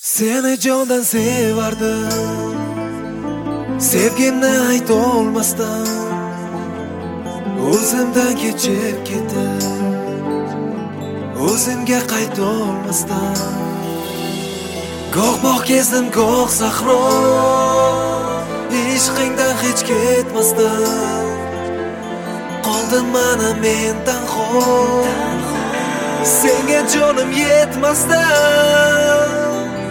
Seni jondan sevardim, sevgimni aytolmasdan o'zimdan kechib ketdim, o'zimga qaytolmasdan. Goh bog' kezdim, goh sahro, ishqingdan hech ketmasdan qoldim mana men tanho, senga jonim yetmasdan.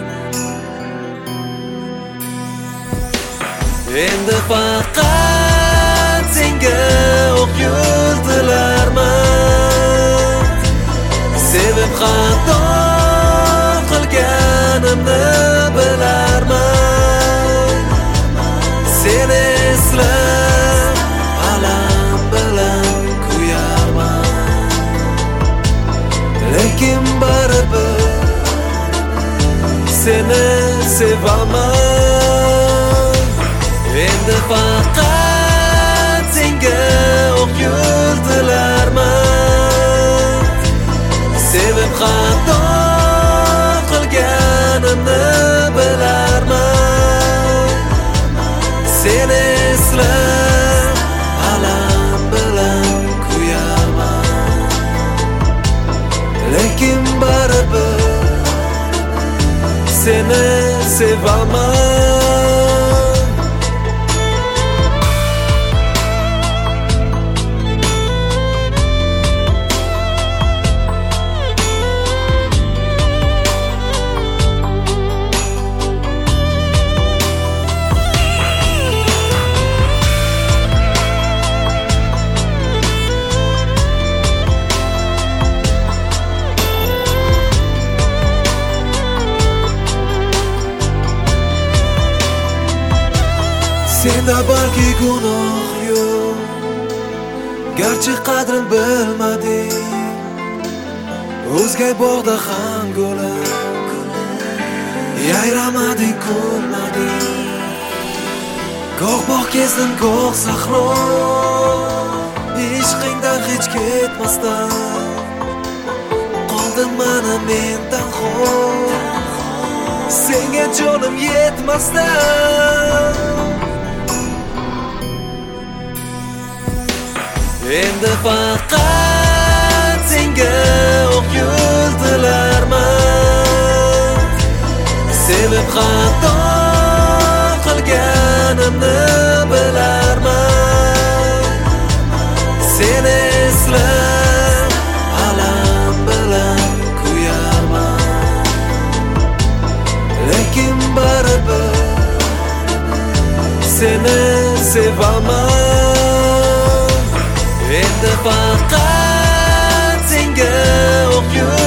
Endi faqat senga o'q yo'ldilarman, sevib xato qilganimni bilarman. Seni eslab alam bilan kuyarman, lekin baribir seni sevaman. Endi faqat senga o'q yo'ldilarman, sevib xato qilganimni bilarman. Seni eslab alam bilan kuyarman, lekin baribir seni sevaman. Senda balki gunoh yo'q, garchi qadrin bilmading, o'zga bog'da ham go'lim, yayramading, ko'rmading. Goh bog' kezdim, goh sahro, ishqingdan hech ketmasdan qoldim mana men tanho, senga jonim yetmasdan. Endi faqat senga o'q yo'ldilarman, sevib xato qilganimni bilarman. Seni eslab alam bilan kuyarman, lekin baribir seni sevaman. Endi faqat senga o'q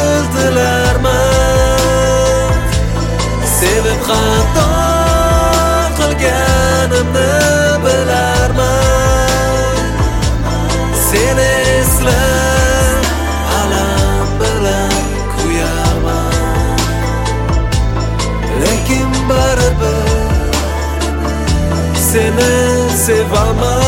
yo'ldilarman, sevib xato qilganimni bilarman. Seni eslab alam bilan kuyarman, lekin baribir seni sevaman.